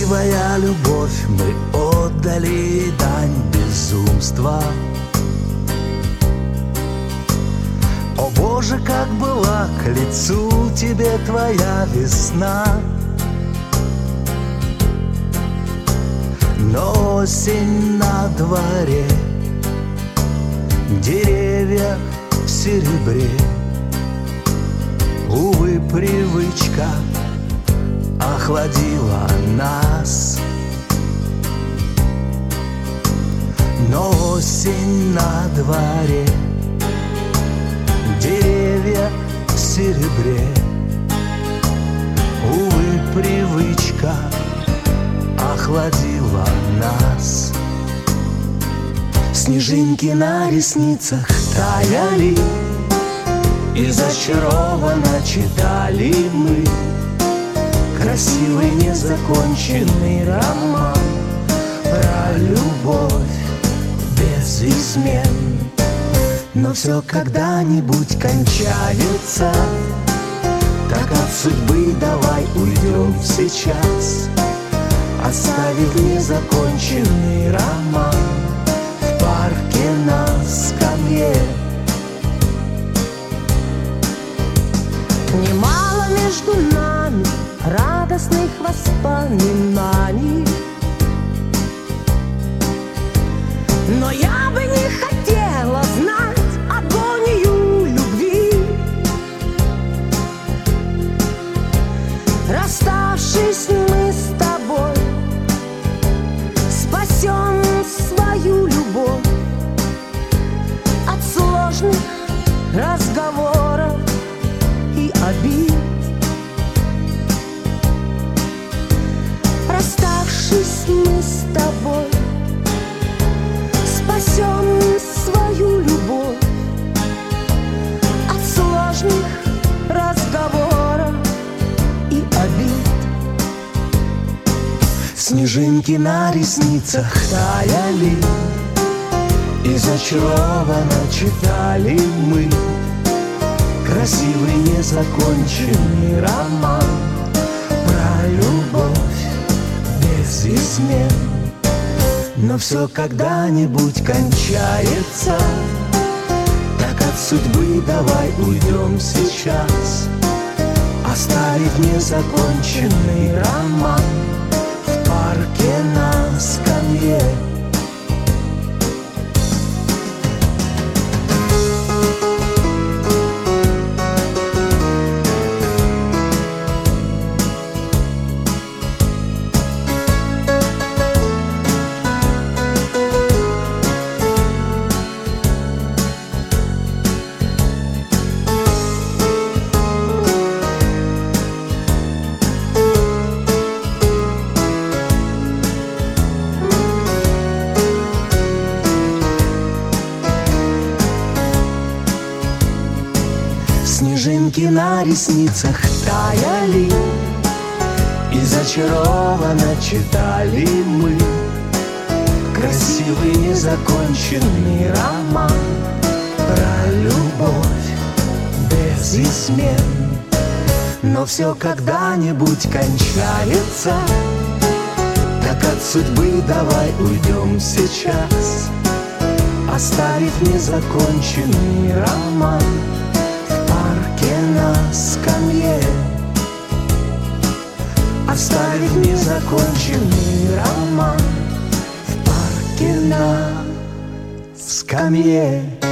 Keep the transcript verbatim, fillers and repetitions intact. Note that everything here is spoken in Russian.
Красивая любовь, мы отдали дань безумства. О Боже, как была к лицу тебе твоя весна. Но осень на дворе, деревья в серебре. Увы, привычка охладила нас. Но осень на дворе, деревья в серебре. Увы, привычка охладила нас. Снежинки на ресницах таяли, и зачарованно читали мы красивый незаконченный роман про любовь без измен. Но все когда-нибудь кончается, так от судьбы давай уйдем сейчас, оставив незаконченный роман в парке на скамье. Немало между нами радостных воспоминаний, но я бы не хотела знать агонию любви. Расставшись мы с тобой, спасем свою любовь от сложных разговоров и обид. Расставшись мы с тобой, спасем свою любовь от сложных разговоров и обид. Снежинки на ресницах таяли, и зачарованно читали мы красивый незаконченный роман про любовь без измен. Но все когда-нибудь кончается, так от судьбы давай уйдем сейчас, оставив незаконченный роман в парке на скамье. Снежинки на ресницах таяли, и зачарованно читали мы красивый незаконченный роман про любовь без измен. Но все когда-нибудь кончается, так от судьбы давай уйдем сейчас, оставив незаконченный роман на скамье. Оставив незаконченный роман в парке на скамье.